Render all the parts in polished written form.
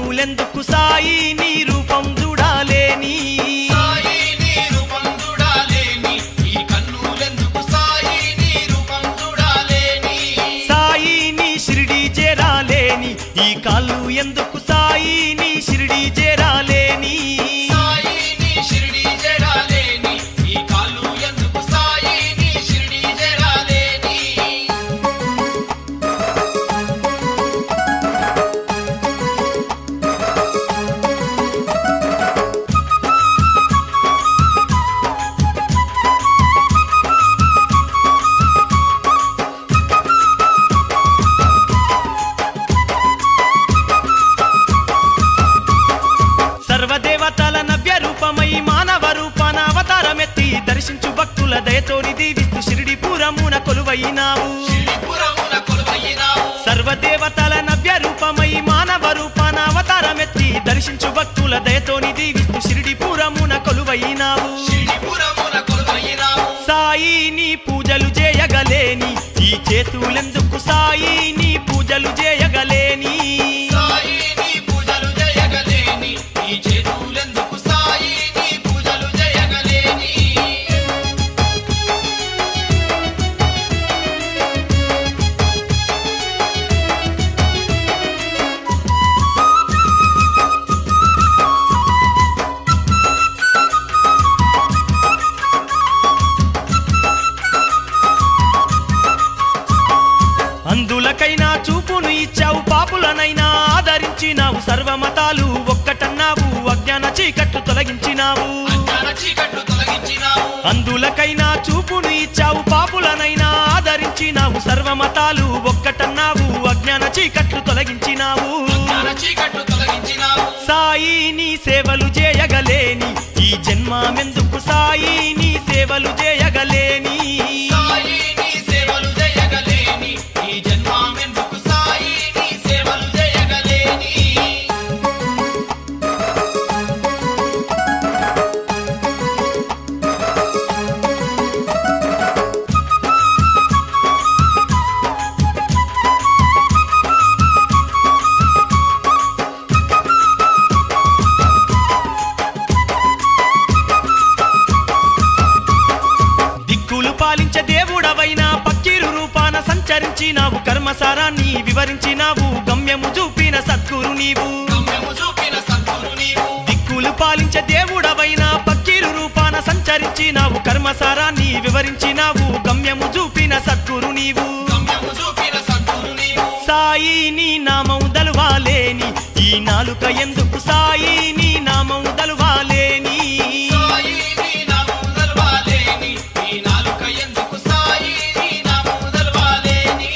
కన్నులెందుకు సాయి నీ రూపం చూడాలేని సాయి నీ రూపం చూడాలేని ఈ కన్నులెందుకు సాయి నీ రూపం చూడాలేని సాయి నీ షిరిడి చేరాలేని ఈ కాళ్ళు ఎందుకు సాయి నీ షిరిడి చేరాలేని సాయి నీ షిరిడి చేరాలేని ఈ కాళ్ళు ఎందుకు సాయి నీ షిరిడి చేరాలేని సర్వదేవతల నవ్య రూపమై మానవ రూపాన అవతారమెత్తి దర్శించు భక్తుల దయతోని దీవిస్తూ షిరిడి పురమున కొలువైనావు షిరిడిపురమున కొలువైనావు సర్వదేవతల నవ్య రూపమై మానవ రూపాన అవతారమెత్తి దర్శించు భక్తుల దయతోని దీవిస్తూ షిరిడి పురమున కొలువైనావు షిరిడిపురమున కొలువైనావు సాయి నీ పూజలు చేయగలేని ఈ చేతులెందుకు సాయి నీ పూజలు చేయగలేని సాయి నీ పూజలు చేయగలేని ఈ చేతులెందుకు సాయి నీ పూజలు చేయగలేని అందులకైనా చూపును ఇచ్చావు పాపులనైనా ఆదరించినావు సర్వమతాలు ఒక్కటన్నావు అజ్ఞాన చీకట్లు తొలగించినావు అజ్ఞాన చీకట్లు తొలగించినావు అందులకైనా చూపును ఇచ్చావు పాపులనైనా ఆదరించినావు సర్వమతాలు ఒక్కటన్నావు అజ్ఞాన చీకట్లు తొలగించినావు అజ్ఞాన చీకట్లు తొలగించినావు సాయి నీ సేవలు చేయగలేని ఈ జన్మమెందుకు సాయి నీ సేవలు చేయగలేని సాయి నీ సేవలు చేయగలేని ఈ జన్మమెందుకు సాయి నీ సేవలు చేయగలేని దిక్కులు పాలించే దేవుడవైనా పక్కీరు రూపాన సంచరించినావు కర్మసారాన్ని వివరించినావు గమ్యము చూపిన సద్గురు నీవు గమ్యము చూపిన సద్గురు నీవు దిక్కులు పాలించే దేవుడవైనా పక్కీరు రూపాన సంచరించినావు కర్మసారాన్ని వివరించినావు గమ్యము చూపిన సద్గురు నీవు గమ్యము చూపిన సద్గురు నీవు సాయి నీ నామం దలువాలేని ఈ నాలుక ఎందుకు సాయి నీ నామం దలువాలేని సాయి నీ నామము తెలవాలేని ఈ నాలుక ఎందుకు సాయి నీ నామము తెలవాలేని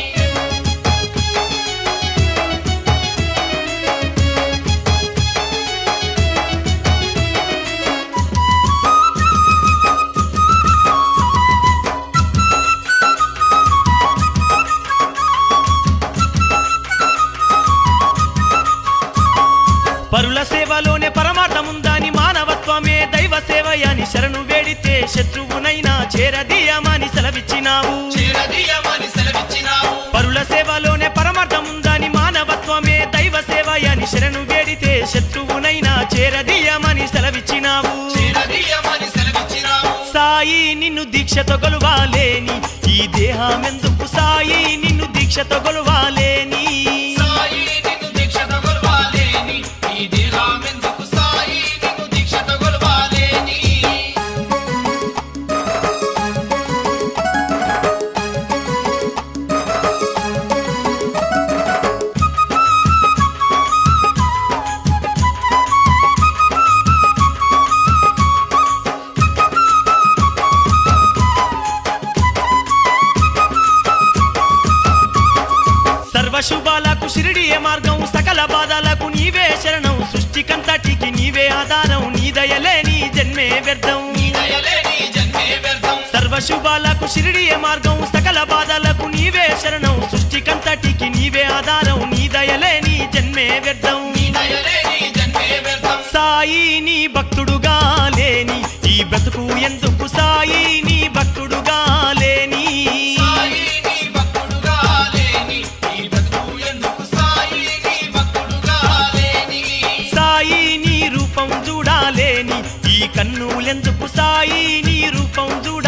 పరుల సేవలోనే పరమార్థముందని మానవత్వమే దైవ సేవయాని శరణు వేడితే శత్రువునైనా చేరదీయమని సెలవిచ్చినావు చేరదీయమని సెలవిచ్చినావు పరుల సేవలోనే పరమార్థముందని మానవత్వమే దైవ సేవయాని శరణు వేడితే శత్రువునైనా చేరదీయమని సెలవిచ్చినావు చేరదీయమని సెలవిచ్చినావు సాయి నిన్ను దీక్షతో కొలువాలేని ఈ దేహమెందుకు సాయి నిన్ను దీక్షతో కొలువాలేని సాయి నిన్ను దీక్షతో కొలవాలేని ఈ దేహమెందుకు సాయి నిన్ను దీక్షతో కొలవాలేని సర్వశుభాలకు షిరిడియే మార్గం సకల బాధలకు నీవే శరణం సృష్టికంతటికి నీవే ఆధారం నీ దయలేని జన్మే వ్యర్థం నీ దయలేని జన్మే వ్యర్థం సర్వశుభాలకు షిరిడియే మార్గం సకల బాధలకు నీవే శరణం సృష్టికంతటికి నీవే ఆధారం నీ దయలేని జన్మే వ్యర్థం నీ దయలేని జన్మే వ్యర్థం సాయి నీ భక్తుడుగా లేని ఈ బ్రతుకు ఎందుకు సాయి నీ భక్తుడుగా లేని సాయి నీ భక్తుడుగా లేని ఈ బ్రతుకు ఎందుకు సాయి నీ భక్తుడుగా లేని కన్నులెందుకు సాయి నీ రూపం చూడ